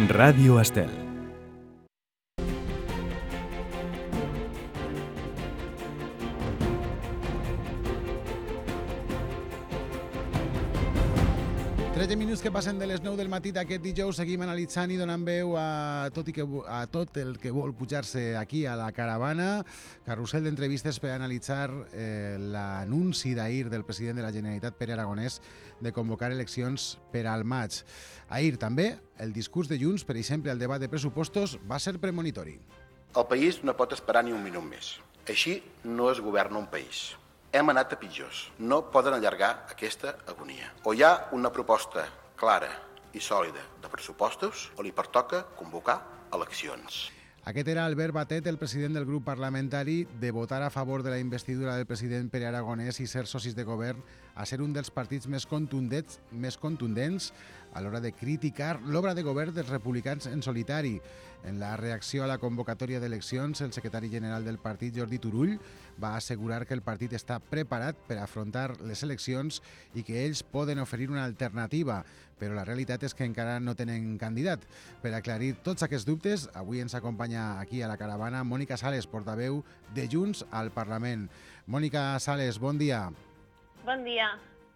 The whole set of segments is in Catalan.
Ràdio Estel. Minuts que passen de les 9 del matí d'aquest dijous, seguim analitzant i donant veu a tot el que vol pujar-se aquí a la caravana. Carrusel d'entrevistes per analitzar l'anunci d'ahir del president de la Generalitat, Pere Aragonès, de convocar eleccions per al maig. Ahir també el discurs de Junts, per exemple, al debat de pressupostos, va ser premonitori. El país no pot esperar ni un minut més. Així no es governa un país. Hem anat a pitjors. No poden allargar aquesta agonia. O hi ha una proposta clara i sòlida de pressupostos o li pertoca convocar eleccions. Aquest era Albert Batet, el president del grup parlamentari, de votar a favor de la investidura del president Pere Aragonès i ser socis de govern a ser un dels partits més contundents a l'hora de criticar l'obra de govern dels republicans en solitari. En la reacció a la convocatòria d'eleccions, el secretari general del partit, Jordi Turull, va assegurar que el partit està preparat per afrontar les eleccions i que ells poden oferir una alternativa, però la realitat és que encara no tenen candidat. Per aclarir tots aquests dubtes, avui ens acompanya aquí a la caravana Mònica Sales, portaveu de Junts al Parlament. Mònica Sales, bon dia. Bon dia.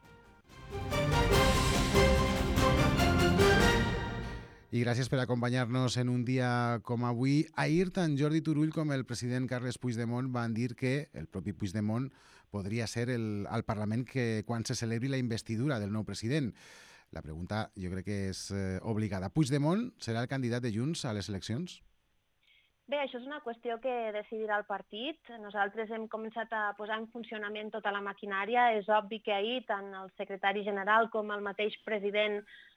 I gràcies per acompanyar-nos en un dia com avui. Ahir tant Jordi Turull com el president Carles Puigdemont van dir que el propi Puigdemont podria ser al Parlament quan se celebri la investidura del nou president. La pregunta jo crec que és obligada. Puigdemont serà el candidat de Junts a les eleccions? Bé, això és una qüestió que decidirà el partit. Nosaltres hem començat a posar en funcionament tota la maquinària. És obvi que ahir tant el secretari general com el mateix president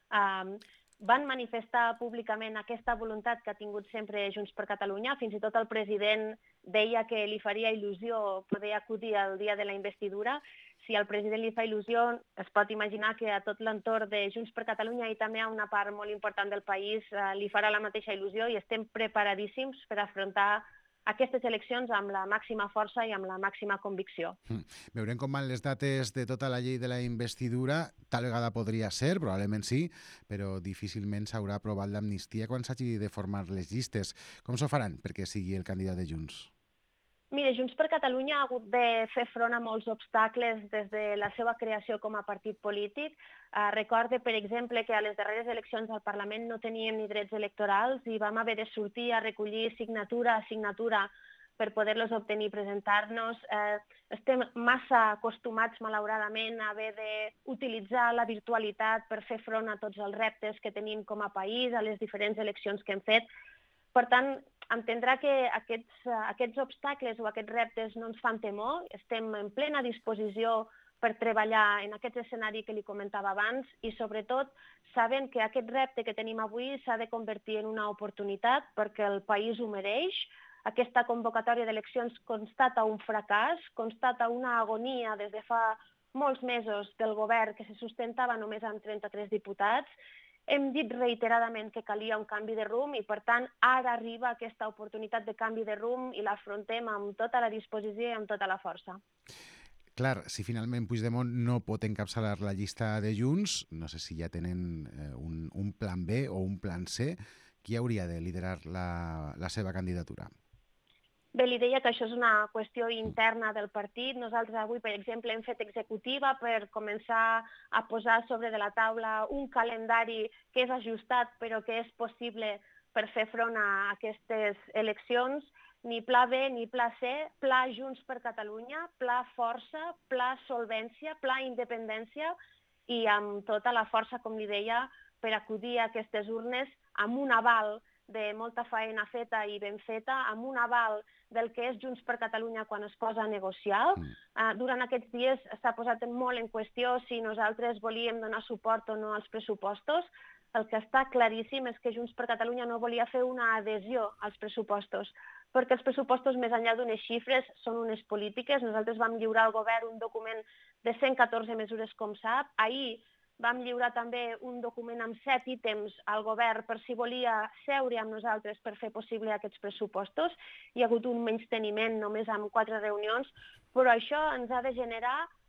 van manifestar públicament aquesta voluntat que ha tingut sempre Junts per Catalunya. Fins i tot el president deia que li faria il·lusió poder acudir al dia de la investidura. Si al president li fa il·lusió, es pot imaginar que a tot l'entorn de Junts per Catalunya i també a una part molt important del país li farà la mateixa il·lusió i estem preparadíssims per afrontar aquestes eleccions amb la màxima força i amb la màxima convicció. Veurem com van les dates de tota la llei de la investidura. Tal vegada podria ser, probablement sí, però difícilment s'haurà aprovat l'amnistia quan s'hagi de formar les llistes. Com s'ho faran perquè sigui el candidat de Junts? Mira, Junts per Catalunya ha hagut de fer front a molts obstacles des de la seva creació com a partit polític. Recorde, per exemple, que a les darreres eleccions al Parlament no teníem ni drets electorals i vam haver de sortir a recollir signatura a signatura per poder-los obtenir i presentar-nos. Estem massa acostumats, malauradament, a haver d'utilitzar la virtualitat per fer front a tots els reptes que tenim com a país, a les diferents eleccions que hem fet. Per tant, entendrà que aquests obstacles o aquests reptes no ens fan temor. Estem en plena disposició per treballar en aquest escenari que li comentava abans i, sobretot, sabent que aquest repte que tenim avui s'ha de convertir en una oportunitat perquè el país ho mereix. Aquesta convocatòria d'eleccions constata un fracàs, constata una agonia des de fa molts mesos del govern que se sustentava només amb 33 diputats. Hem dit reiteradament que calia un canvi de rumb i, per tant, ara arriba aquesta oportunitat de canvi de rumb i l'afrontem amb tota la disposició i amb tota la força. Clar, si finalment Puigdemont no pot encapçalar la llista de Junts, no sé si ja tenen un plan B o un plan C, qui hauria de liderar la seva candidatura? Bé, li deia que això és una qüestió interna del partit. Nosaltres avui, per exemple, hem fet executiva per començar a posar sobre de la taula un calendari que és ajustat però que és possible per fer front a aquestes eleccions. Ni pla B ni pla C, pla Junts per Catalunya, pla força, pla solvència, pla independència i amb tota la força, com li deia, per acudir a aquestes urnes amb un aval de molta feina feta i ben feta, amb un aval del que és Junts per Catalunya quan es posa a negociar. Durant aquests dies s'ha posat molt en qüestió si nosaltres volíem donar suport o no als pressupostos. El que està claríssim és que Junts per Catalunya no volia fer una adhesió als pressupostos, perquè els pressupostos, més enllà d'unes xifres, són unes polítiques. Nosaltres vam lliurar al govern un document de 114 mesures, com sap. Ahir vam lliurar també un document amb 7 ítems al govern per si volia seure amb nosaltres per fer possible aquests pressupostos. Hi ha hagut un menysteniment només amb 4 reunions, però això ens ha de generar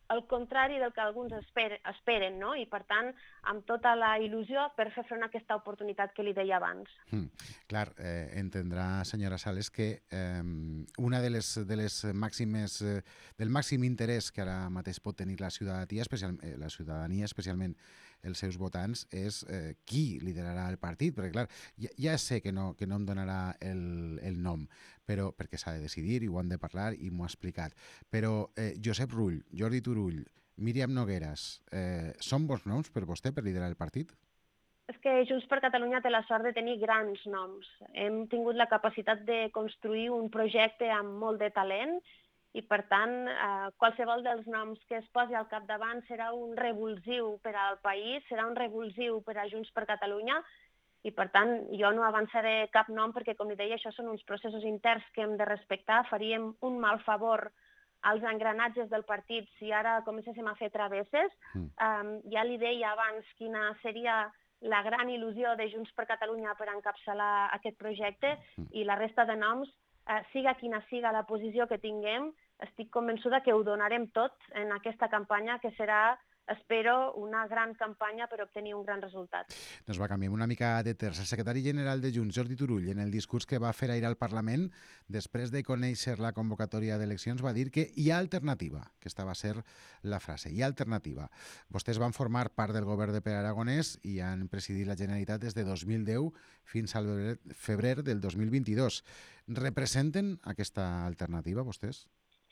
el contrari del que alguns esperen, no? I per tant, amb tota la il·lusió per fer front a aquesta oportunitat que li deia abans. Clar, entendrà, senyora Sales, que una de les màximes, del màxim interès que ara mateix pot tenir la ciutadania, especialment els seus votants, és qui liderarà el partit, perquè clar, ja sé que no em donarà el nom, però perquè s'ha de decidir i ho han de parlar i m'ho ha explicat. Però Josep Rull, Jordi Turull, Míriam Nogueras, són bons noms per vostè per liderar el partit? És que Junts per Catalunya té la sort de tenir grans noms. Hem tingut la capacitat de construir un projecte amb molt de talent i, per tant, qualsevol dels noms que es posi al capdavant serà un revulsiu per al país, serà un revulsiu per a Junts per Catalunya i, per tant, jo no avançaré cap nom perquè, com li deia, això són uns processos interns que hem de respectar. Faríem un mal favor als engranatges del partit si ara comencéssim a fer travesses. Ja li deia abans quina seria la gran il·lusió de Junts per Catalunya per encapçalar aquest projecte i la resta de noms, siga quina siga la posició que tinguem, estic convençuda que ho donarem tot en aquesta campanya que serà, espero, una gran campanya per obtenir un gran resultat. Doncs va, canviem una mica de terç. El secretari general de Junts, Jordi Turull, en el discurs que va fer ahir al Parlament, després de conèixer la convocatòria d'eleccions, va dir que hi ha alternativa. Aquesta va ser la frase, hi ha alternativa. Vostès van formar part del govern de Pere Aragonès i han presidit la Generalitat des de 2010 fins al febrer del 2022. Representen aquesta alternativa, vostès?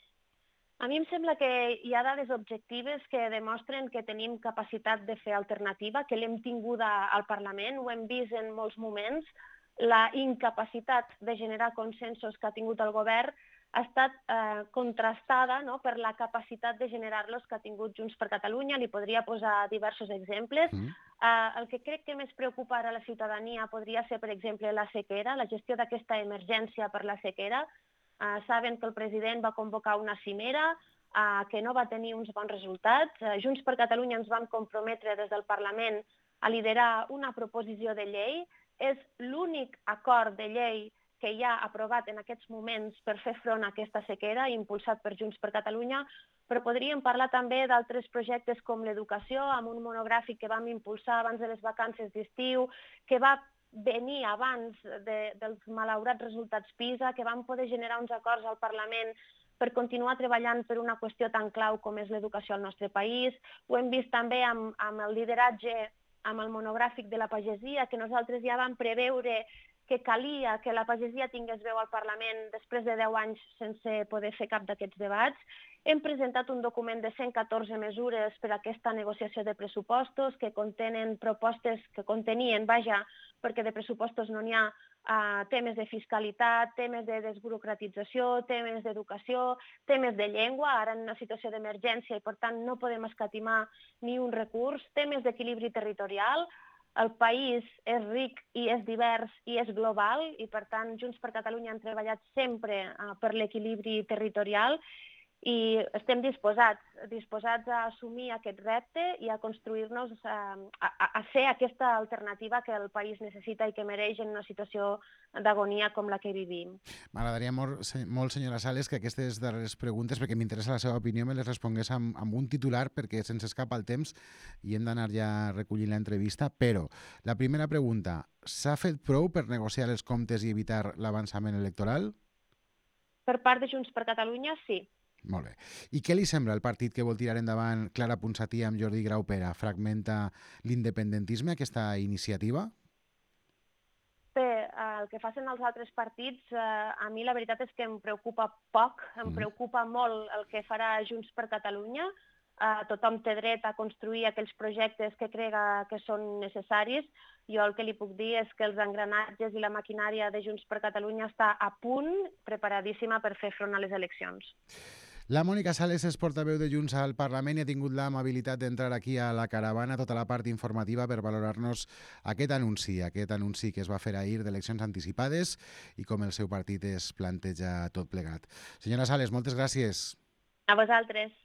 A mi em sembla que hi ha dades objectives que demostren que tenim capacitat de fer alternativa, que l'hem tinguda al Parlament, ho hem vist en molts moments. La incapacitat de generar consensos que ha tingut el govern ha estat contrastada, no?, per la capacitat de generar-los que ha tingut Junts per Catalunya. Li podria posar diversos exemples. El que crec que més preocupa ara a la ciutadania podria ser, per exemple, la sequera, la gestió d'aquesta emergència per la sequera. Saben que el president va convocar una cimera que no va tenir uns bons resultats. Junts per Catalunya ens vam comprometre des del Parlament a liderar una proposició de llei. És l'únic acord de llei que hi ha aprovat en aquests moments per fer front a aquesta sequera, impulsat per Junts per Catalunya, però podríem parlar també d'altres projectes com l'educació, amb un monogràfic que vam impulsar abans de les vacances d'estiu, que va venir abans dels malaurats resultats PISA, que vam poder generar uns acords al Parlament per continuar treballant per una qüestió tan clau com és l'educació al nostre país. Ho hem vist també amb el lideratge, amb el monogràfic de la pagesia, que nosaltres ja vam preveure que calia que la pagesia tingués veu al Parlament després de 10 anys sense poder fer cap d'aquests debats. Hem presentat un document de 114 mesures per a aquesta negociació de pressupostos que contenien, perquè de pressupostos no n'hi ha, temes de fiscalitat, temes de desburocratització, temes d'educació, temes de llengua, ara en una situació d'emergència i per tant no podem escatimar ni un recurs, temes d'equilibri territorial. El país és ric i és divers i és global i, per tant, Junts per Catalunya han treballat sempre per l'equilibri territorial i estem disposats a assumir aquest repte i a construir-nos, a fer aquesta alternativa que el país necessita i que mereix en una situació d'agonia com la que vivim. M'agradaria molt, senyora Sales, que aquestes darreres preguntes, perquè m'interessa la seva opinió, me les respongués amb un titular, perquè se'ns escapa el temps i hem d'anar ja recollint l'entrevista. Però la primera pregunta, s'ha fet prou per negociar els comptes i evitar l'avançament electoral? Per part de Junts per Catalunya, sí. Molt bé. I què li sembla el partit que vol tirar endavant Clara Ponsatí amb Jordi Graupera? Fragmenta l'independentisme, aquesta iniciativa? Bé, el que facin els altres partits, a mi la veritat és que em preocupa poc, em preocupa molt el que farà Junts per Catalunya. Tothom té dret a construir aquells projectes que crega que són necessaris. Jo el que li puc dir és que els engranatges i la maquinària de Junts per Catalunya està a punt, preparadíssima per fer front a les eleccions. La Mònica Sales és portaveu de Junts al Parlament i ha tingut l'amabilitat d'entrar aquí a la caravana, tota la part informativa, per valorar-nos aquest anunci que es va fer ahir d'eleccions anticipades i com el seu partit es planteja tot plegat. Senyora Sales, moltes gràcies. A vosaltres.